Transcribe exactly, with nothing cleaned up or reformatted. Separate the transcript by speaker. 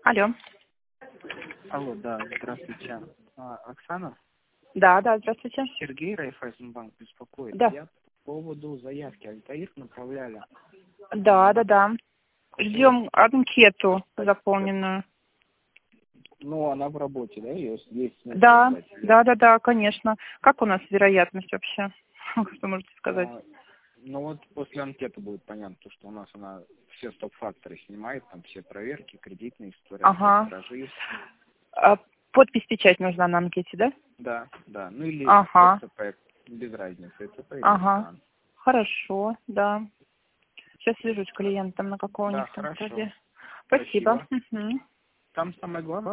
Speaker 1: Алло.
Speaker 2: Алло, да, здравствуйте. А, Оксана?
Speaker 1: Да, да, здравствуйте.
Speaker 2: Сергей, Райффайзенбанк беспокоит.
Speaker 1: Да.
Speaker 2: Я по поводу заявки Альтаир направляли.
Speaker 1: Да, да, да. Ждем анкету заполненную.
Speaker 2: Ну, она в работе, да? Ее есть смысл
Speaker 1: Да,
Speaker 2: ждать?
Speaker 1: да, да, да, конечно. Как у нас вероятность вообще? Что можете сказать?
Speaker 2: А, ну вот после анкеты будет понятно, то, что у нас она все стоп-факторы снимает, там все проверки, кредитные истории,
Speaker 1: Ага.
Speaker 2: платежи.
Speaker 1: А подпись, печать нужна на анкете, да?
Speaker 2: Да, да. Ну или
Speaker 1: Ага.
Speaker 2: ЭЦП, без разницы, ЭЦП или
Speaker 1: Ага.
Speaker 2: СКАН.
Speaker 1: Хорошо, да. Сейчас свяжусь с клиентом, на какого у
Speaker 2: Да,
Speaker 1: них там
Speaker 2: хорошо.
Speaker 1: стадия. Спасибо.
Speaker 2: Спасибо.
Speaker 1: Мгм.
Speaker 2: Там самое главное,